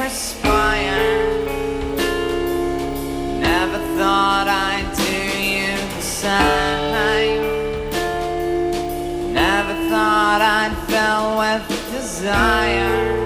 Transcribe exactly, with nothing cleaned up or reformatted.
perspire. Never thought I'd do you the same. Never thought I'd fill with desire.